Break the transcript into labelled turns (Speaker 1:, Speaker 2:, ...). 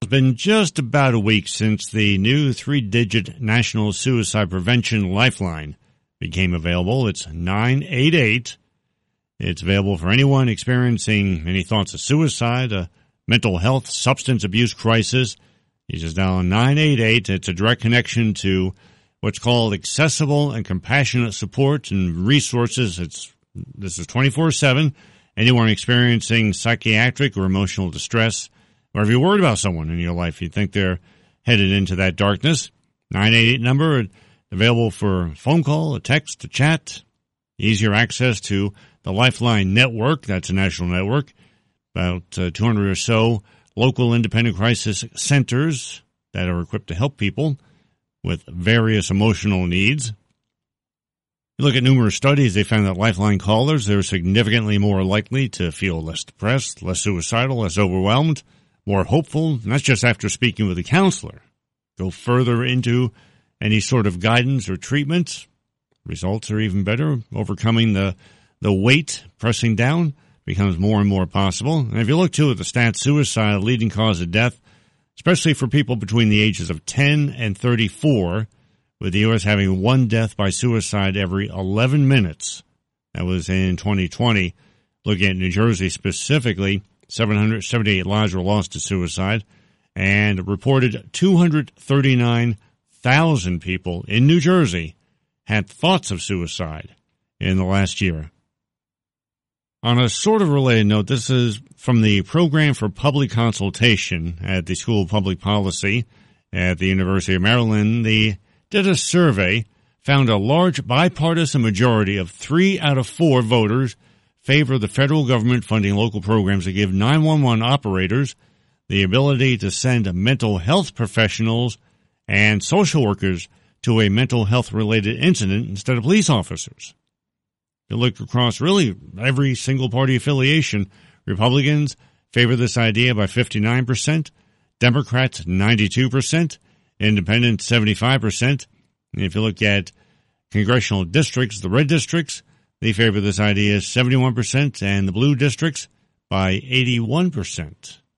Speaker 1: been just about a week since the new 3-digit National Suicide Prevention Lifeline became available. It's 988. It's available for anyone experiencing any thoughts of suicide, a mental health, substance abuse crisis. You just dial 988. It's a direct connection to what's called accessible and compassionate support and resources. This is 24/7. Anyone experiencing psychiatric or emotional distress, or if you're worried about someone in your life, you think they're headed into that darkness, 988 number, available for phone call, a text, a chat, easier access to the Lifeline Network. That's a national network. About 200 or so local independent crisis centers that are equipped to help people with various emotional needs. You look at numerous studies, they found that Lifeline callers, they're significantly more likely to feel less depressed, less suicidal, less overwhelmed, more hopeful, and that's just after speaking with a counselor. Go further into any sort of guidance or treatment. Results are even better. Overcoming the weight, pressing down, becomes more and more possible. And if you look, too, at the stats, suicide, a leading cause of death, especially for people between the ages of 10 and 34, with the U.S. having one death by suicide every 11 minutes. That was in 2020. Looking at New Jersey specifically, 778 lives were lost to suicide, and reported 239,000 people in New Jersey had thoughts of suicide in the last year. On a sort of related note, this is from the Program for Public Consultation at the School of Public Policy at the University of Maryland. They did a survey, found a large bipartisan majority of 3 out of 4 voters favor the federal government funding local programs that give 911 operators the ability to send mental health professionals and social workers to a mental health-related incident instead of police officers. If you look across really every single party affiliation, Republicans favor this idea by 59%, Democrats 92%, Independents 75%. And if you look at congressional districts, the red districts, they favor this idea 71%, and the blue districts by 81%.